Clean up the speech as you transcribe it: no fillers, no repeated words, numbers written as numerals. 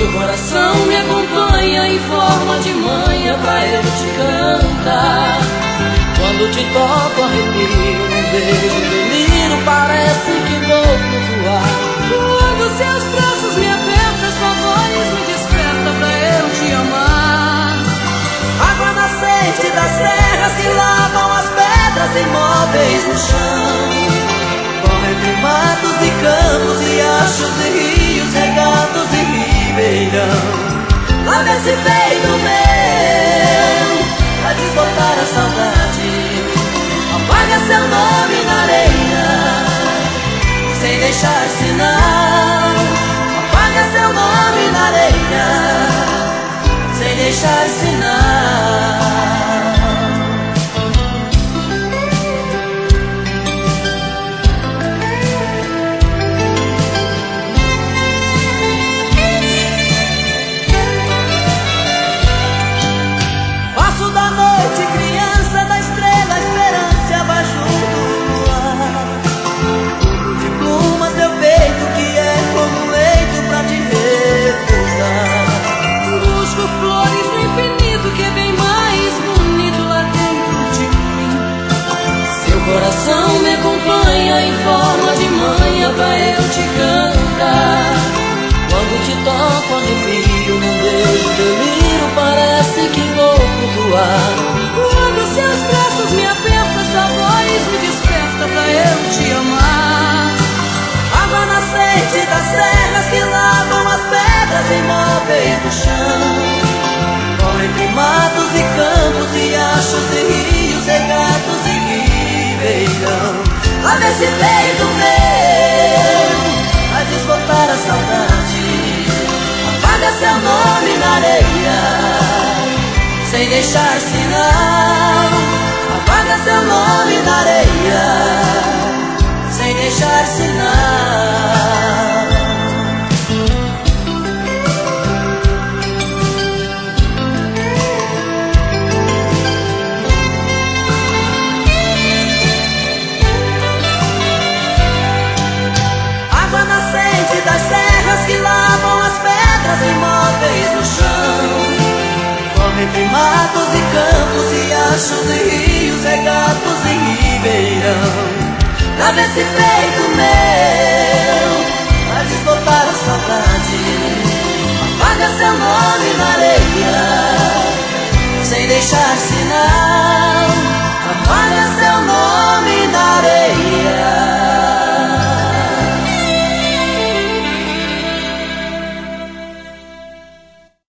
Seu coração me acompanha em forma de manha pra eu te cantar. Quando te toco arrepio, num beijo delírio, parece que vou flutuar. Quando seus braços me apertam, sua voz me desperta pra eu te amar. Água nascente das serras que lavam as pedras imóveis no chão. Corre entre matos e campos, riachos e rios, regatos e ribeirão. Lava esse peito meu pra desbotar a saudade. Apaga seu nome na areia sem deixar sinal. Apaga seu nome na areia sem deixar sinal. Passo da noite, criança da estrela, esperança abaixo do luar. De plumas meu peito que é como um leito pra te recordar. Busco flores no infinito que é bem mais bonito lá dentro de mim. Seu coração me acompanha em forma de manha pra eu te cantar. Quando te toco arrepio, num beijo delírio, parece que vou flutuar. Quando seus braços me apertam, sua voz me desperta pra eu te amar. Água nascente das serras que lavam as pedras imóveis do chão. Corre entre matos e campos, riachos e rios, regatos e ribeirão. Lava esse peito meu pra desbotar a saudade. Apaga seu nome na areia sem deixar sinal. Apaga seu nome na areia sem deixar sinal. Água nascente das serras que lavam as pedras imóveis no chão. Corre entre matos e campos, riachos e rios, regatos e ribeirão. Lava esse peito meu pra desbotar a saudade. Apaga seu nome na areia sem deixar